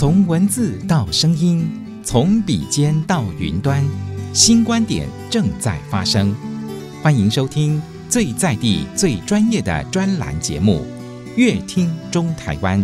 从文字到声音，从笔尖到云端，新观点正在发生。欢迎收听最在地、最专业的专栏节目《乐听中台湾》。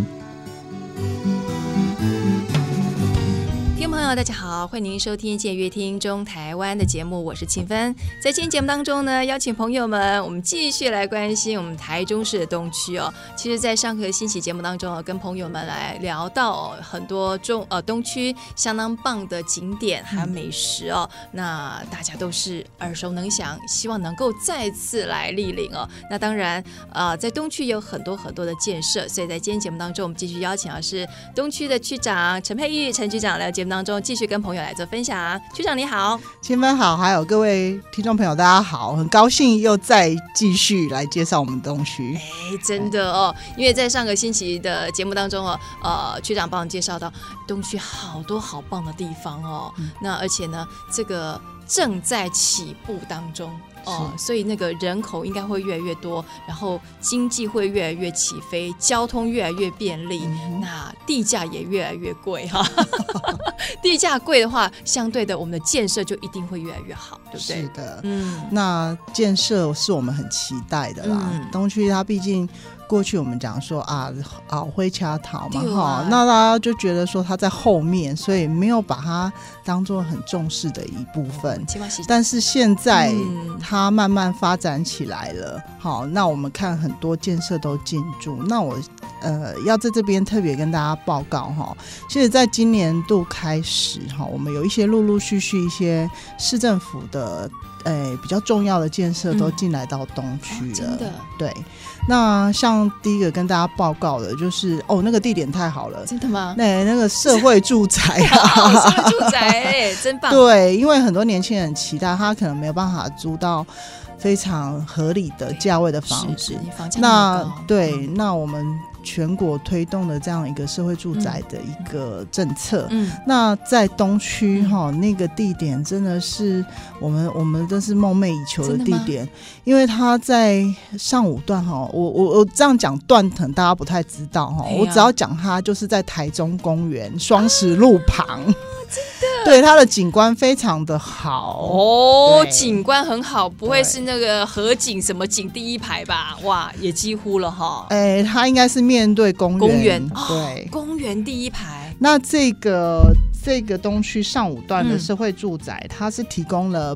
听众朋友大家好，欢迎您收听乐听中台湾的节目，我是庆芬。在今天节目当中呢，邀请朋友们我们继续来关心我们台中市的东区哦。其实在上个星期节目当中跟朋友们来聊到很多东区相当棒的景点还有美食哦，那大家都是耳熟能详，希望能够再次来莅临哦。那当然在东区有很多很多的建设，所以在今天节目当中我们继续邀请的是东区的区长陈佩玉陈局长来节目当中继续跟朋友来做分享。局长你好。 清芬好，还有各位听众朋友大家好，很高兴又再继续来介绍我们东区。 真的哦，因为在上个星期的节目当中区长帮我们介绍到东区好多好棒的地方哦，那而且呢这个正在起步当中所以那个人口应该会越来越多，然后经济会越来越起飞，交通越来越便利，那地价也越来越贵哈。地价贵的话，相对的我们的建设就一定会越来越好，对不对？ 是的，那建设是我们很期待的啦。东区它毕竟过去我们讲说灰掐桃嘛，那大家就觉得说它在后面，所以没有把它当作很重视的一部分。但是现在它慢慢发展起来了，好，那我们看很多建设都进驻。那我要在这边特别跟大家报告哈，其实在今年度开始哈，我们有一些陆陆续续一些市政府的比较重要的建设都进来到东区了。真的，对。那像第一个跟大家报告的就是那个地点太好了。 真的吗？ 那个社会住宅社会住宅真棒。 对，因为很多年轻人期待他可能没有办法租到非常合理的价位的房子，那我们全国推动的这样一个社会住宅的一个政策，那在东区那个地点真的是我们都是梦寐以求的地点，因为它在上五段我这样讲段可能大家不太知道我只要讲它就是在台中公园双十路旁。对，它的景观非常的好景观很好，不会是那个河景什么景第一排吧？哇，也几乎了哈。 它应该是面对公园，对， 公园第一排。 那这个东区上五段的社会住宅，它是提供了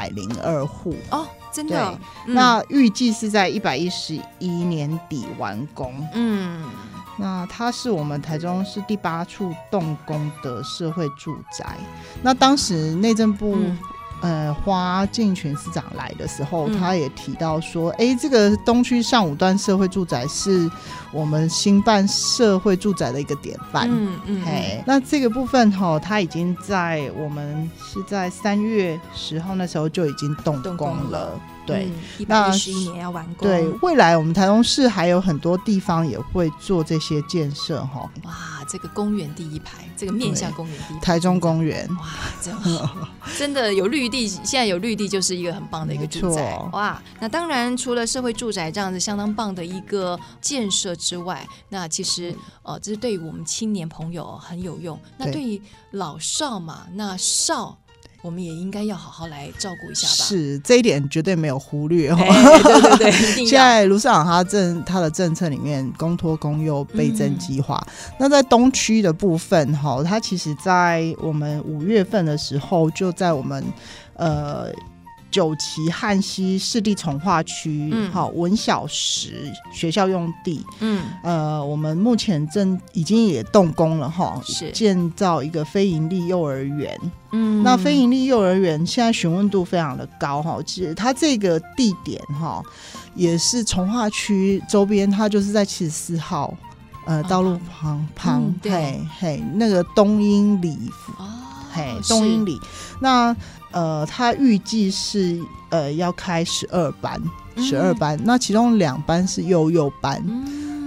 802户真的。 那预计是在111年底完工。那它是我们台中市第8处动工的社会住宅。那当时内政部花敬群司长来的时候，他也提到说这个东区上五段社会住宅是我们新办社会住宅的一个典范。那这个部分它已经在我们是在3月10号那时候就已经动工了。对 ，111年要完工。 对，未来我们台中市还有很多地方也会做这些建设哇，这个公园第一排，这个面向公园第一排， 台中公园， 哇，真的有绿地，现在有绿地就是一个很棒的一个住宅。哇，那当然除了社会住宅这样子相当棒的一个建设之外，那其实这是对于我们青年朋友很有用。那对于老少嘛，那少我们也应该要好好来照顾一下吧。 是，这一点绝对没有忽略对，一定要。 现在卢市长他的政策里面，公托公幼倍增计划。那在东区的部分它其实在我们5月份的时候，就在我们九旗汉西市地重划区文小时学校用地，我们目前已经也动工了建造一个非营利幼儿园。那非营利幼儿园现在询问度非常的高其实它这个地点也是重划区周边，它就是在74号道路旁那个东英里东英里。那它预计是要开12班，那其中2班是幼班。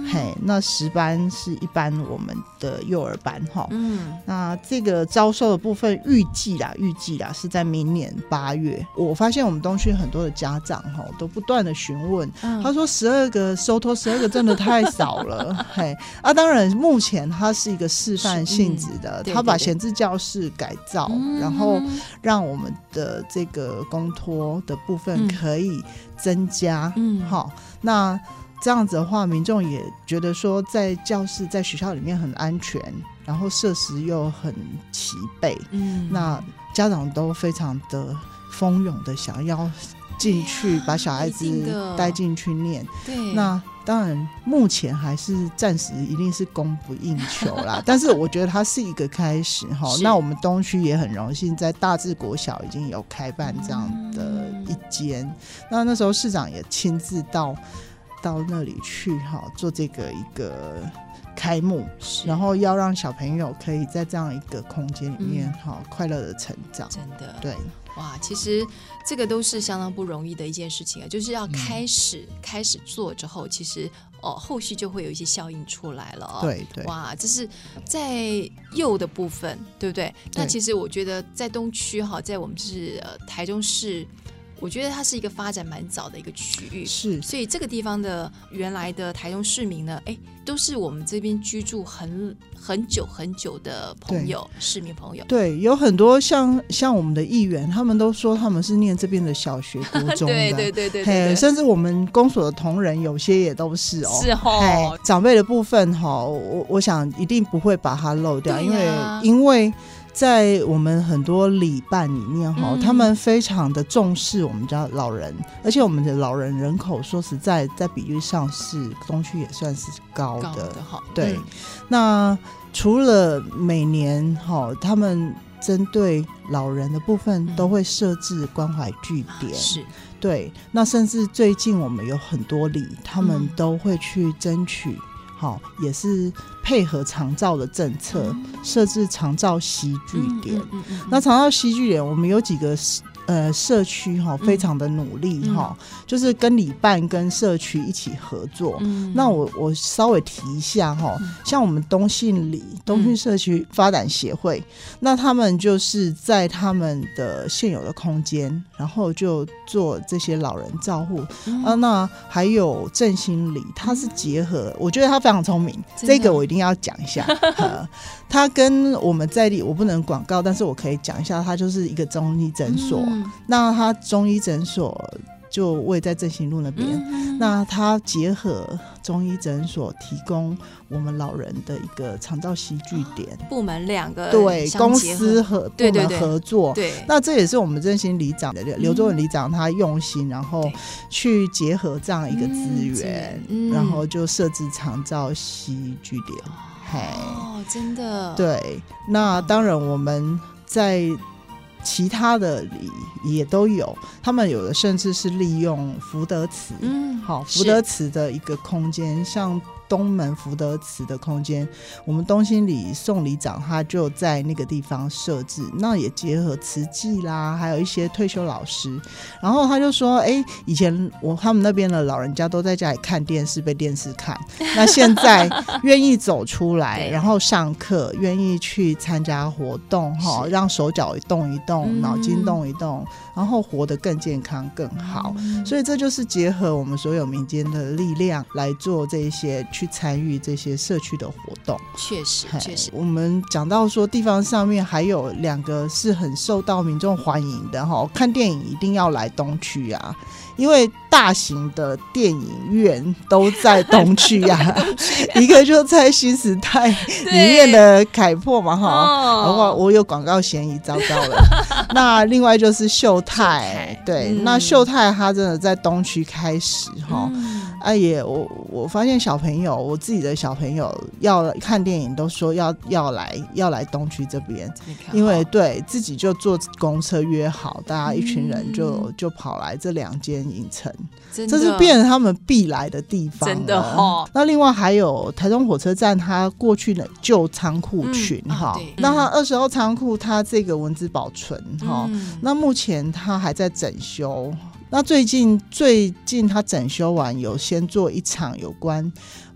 那10班是一般我们的幼儿班那这个招收的部分预计啦是在明年8月。我发现我们东区很多的家长都不断的询问，他说12个收托12个真的太少了当然目前它是一个示范性质的，他把闲置教室改造，然后让我们的这个公托的部分可以增加那这样子的话，民众也觉得说在教室在学校里面很安全，然后设施又很齐备那家长都非常的蜂拥的想要进去把小孩子带进去念。对，那当然目前还是暂时一定是供不应求啦但是我觉得它是一个开始那我们东区也很荣幸在大智国小已经有开办这样的一间那时候市长也亲自到那里去做这个一个开幕，然后要让小朋友可以在这样一个空间里面快乐的成长。真的对， 哇，其实这个都是相当不容易的一件事情就是要开始做之后，其实后续就会有一些效应出来了对，哇，这是在幼的部分，对不对？那其实我觉得在东区在我们是台中市，我觉得它是一个发展蛮早的一个区域，是，所以这个地方的原来的台中市民呢，都是我们这边居住很久的朋友，市民朋友。对，有很多像我们的议员，他们都说他们是念这边的小学、国中的，对，甚至我们公所的同仁有些也都是长辈的部分我想一定不会把它漏掉，因为在我们很多里办里面他们非常的重视我们家老人，而且我们的老人人口说实在在比率上是东区也算是高的对那除了每年他们针对老人的部分都会设置关怀据点是对，那甚至最近我们有很多里他们都会去争取也是配合长照的政策设置长照惜据点那长照惜据点我们有几个社区非常的努力就是跟里办跟社区一起合作那我稍微提一下像我们东信社区发展协会那他们就是在他们的现有的空间然后就做这些老人照护那还有振兴里它是结合我觉得他非常聪明这个我一定要讲一下他跟我们在地我不能广告但是我可以讲一下他就是一个中医诊所那他中医诊所就位在振兴路那边那他结合中医诊所提供我们老人的一个长照惜据点部门两个对公司和部门合作对那这也是我们振兴里长的刘周文里长他用心然后去结合这样一个资源然后就设置长照惜据点真的对那当然我们在其他的里也都有他们有的甚至是利用福德祠福德祠的一个空间像东门福德祠的空间我们东兴里宋里长他就在那个地方设置那也结合慈济啦还有一些退休老师然后他就说以前他们那边的老人家都在家里看电视被电视看那现在愿意走出来然后上课愿意去参加活动让手脚动一动脑筋动一动然后活得更健康更好所以这就是结合我们所有民间的力量来做这些去参与这些社区的活动确实我们讲到说地方上面还有2个是很受到民众欢迎的看电影一定要来东区啊因为大型的电影院都在东区啊一个就在新时代里面的凯擘嘛我有广告嫌疑糟糕了那另外就是秀泰对那秀泰它真的在东区开始我发现小朋友我自己的小朋友要看电影都说要来东区这边因为对自己就坐公车约好大家一群人就跑来这2间影城这是变成他们必来的地方真的那另外还有台中火车站它过去的旧仓库群那它20号仓库它这个文资保存那目前它还在整修那最近它整修完有先做一场有关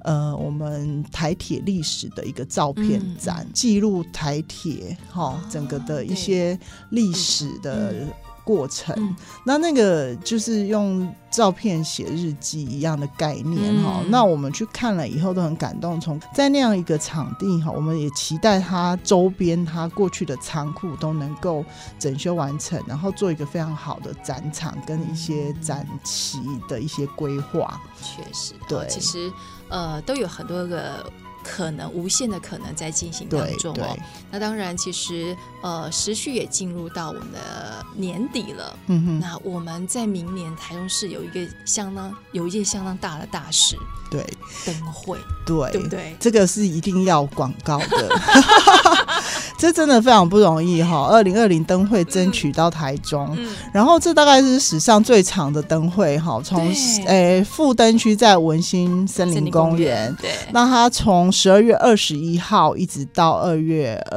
我们台铁历史的一个照片展，记录台铁整个的一些历史的过程。那个就是用照片写日记一样的概念。那我们去看了以后都很感动，从在那样一个场地，我们也期待它周边它过去的仓库都能够整修完成，然后做一个非常好的展场跟一些展期的一些规划。 确实， 对， 其实都有很多个可能，无限的可能在进行当中哦。那当然，其实时序也进入到我们的年底了。那我们在明年台中市有一件相当大的大事， 对， 灯会， 对不对？ 这个是一定要广告的。这真的非常不容易2020灯会争取到台中，然后这大概是史上最长的灯会从副灯区在文心森林公园，那它从12月21号一直到2月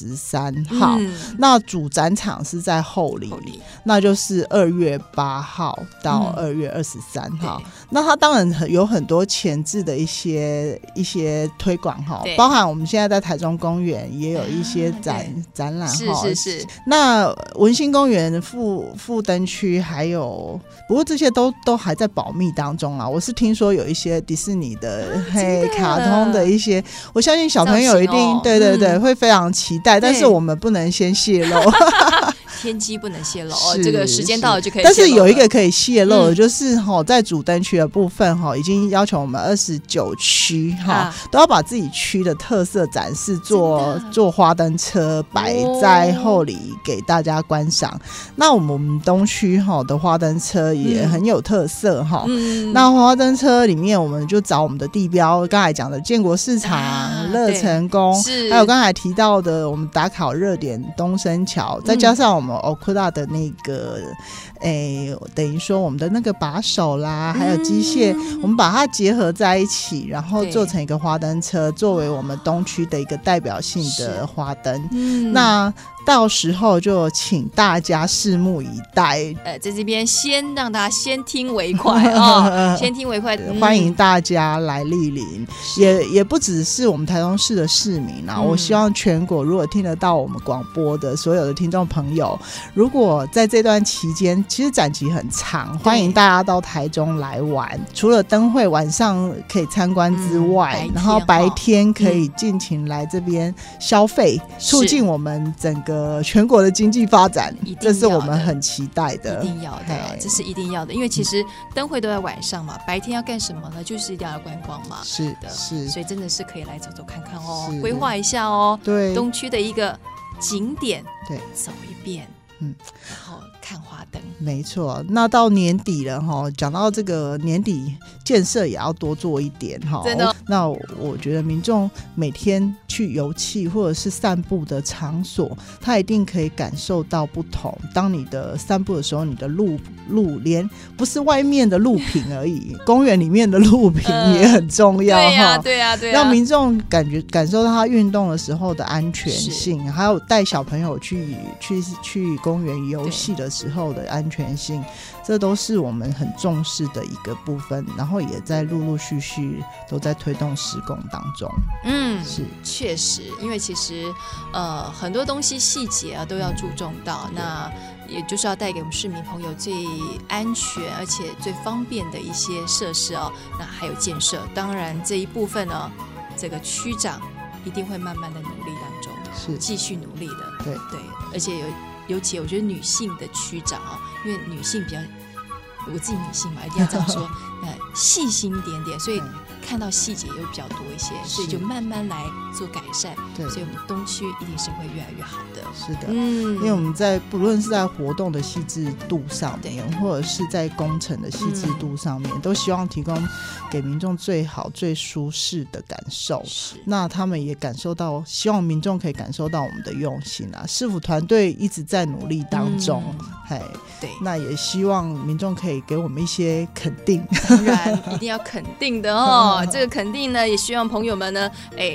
23号，那主展场是在后里，那就是2月8号到2月23号。那它当然有很多前置的一些推广包含我们现在在台中公园也有一些展览。 是。 那文心公园副灯区还有，不过这些都还在保密当中啊。我是听说有一些迪士尼的卡通的一些，我相信小朋友一定对会非常期待，但是我们不能先泄露。 天机不能泄露这个时间到了就可以泄露了。 但是有一个可以泄露的，就是在主灯区的部分已经要求我们29区都要把自己区的特色展示，做花灯车摆在后里给大家观赏。那我们东区的花灯车也很有特色那花灯车里面我们就找我们的地标，刚才讲的建国市场、乐成宫，还有刚才提到的我们打卡热点东升桥，再加上我们Okuda 的那个等于说我们的那个把手啦还有机械，我们把它结合在一起，然后做成一个花灯车，作为我们东区的一个代表性的花灯。那到时候就请大家拭目以待。 在这边先让大家先听为快先听为快。 欢迎大家来莅临，也不只是我们台中市的市民啦，我希望全国如果听得到我们广播的所有的听众朋友，如果在这段期间，其实展期很长，欢迎大家到台中来玩。除了灯会晚上可以参观之外，然后白天可以尽情来这边消费，促进我们整个全国的经济发展，这是我们很期待的。 一定要的，这是一定要的，因为其实灯会都在晚上嘛，白天要干什么呢？就是一定要观光嘛。 是的，是， 所以真的是可以来走走看看规划一下对， 东区的一个景点， 对， 走一遍。然后看花灯， 没错。那到年底了讲到这个年底建设也要多做一点真的。 那我觉得民众每天去游憩或者是散步的场所，他一定可以感受到不同。当你的散步的时候，你的路连不是外面的路平而已，公园里面的路平也很重要。 对呀， 让民众感受到他运动的时候的安全性，还有带小朋友去公园游戏的时候的安全性，这都是我们很重视的一个部分，然后也在陆陆续续都在推动施工当中。是确实，因为其实很多东西细节都要注重到，那也就是要带给我们市民朋友最安全而且最方便的一些设施那还有建设，当然这一部分呢，这个区长一定会慢慢的努力当中， 是继续努力的。 对， 而且尤其我觉得女性的区长因为女性比较，我自己女性嘛，一定要这样说细心一点点，所以看到细节也会比较多一些，所以就慢慢来做改善。 对， 所以我们东区一定是会越来越好的。 是的，因为我们不论是在活动的细致度上面，或者是在工程的细致度上面，都希望提供给民众最好最舒适的感受。那他们也感受到，希望民众可以感受到我们的用心市府团队一直在努力当中。 对， 那也希望民众可以给我们一些肯定。 当然一定要肯定的这个肯定呢，也希望朋友们呢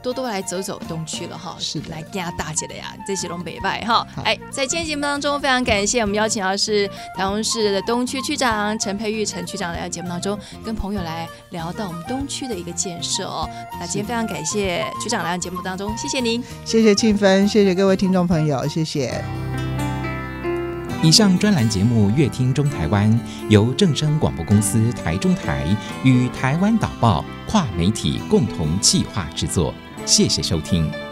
多多来走走东区了哈， 是的来跟大姐的呀，这些东北拜哈。哎，在今天节目当中，非常感谢我们邀请到是台中市的东区区长陈佩玉陈区长来到节目当中，跟朋友来聊到我们东区的一个建设哦。那今天非常感谢区长来到节目当中，谢谢您， 谢谢庆芬，谢谢各位听众朋友，谢谢。 以上专栏节目《乐听中台湾》由正声广播公司台中台与台湾导报跨媒体共同企划制作，谢谢收听。